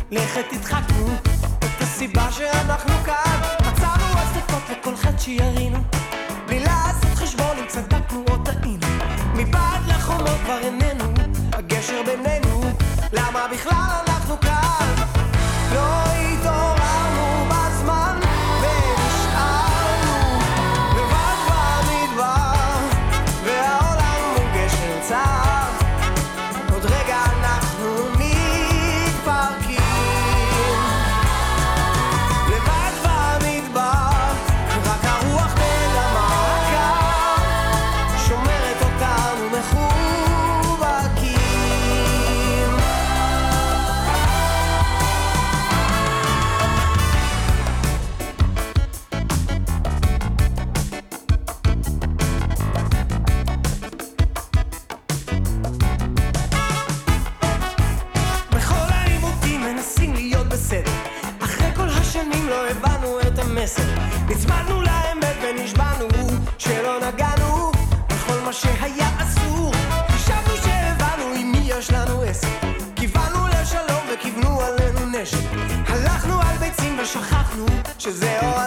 לכת תדחקנו את הסיבה שאנחנו כאן, מצאנו הצדקות לכל חטא שירינו, בלי לעשות חשבון אם צדקנו או טעינו, מבעד לחומות כבר איננו הגשר בינינו, למה בכלל אנחנו כאן? לא התעוררנו בזמן ונשארנו לבד במדבר, והעולם הוא גשר צר, עוד רגע אנחנו מתפרקים לבד במדבר, רק הרוח בדמה הקר שומרת אותנו מחובקים. בכל העימותים מנסים להיות בסדר, אחרי כל השנים לא הבנו את המסר, נצמדנו לאמת ונשבענו שלא נגענו בכל מה שהיה אסור, חשבנו שהבנו עם מי יש לנו עסק, כיוונו לשלום וכיוונו עלינו נשק, הלכנו על ביצים ושכחנו שזה עוד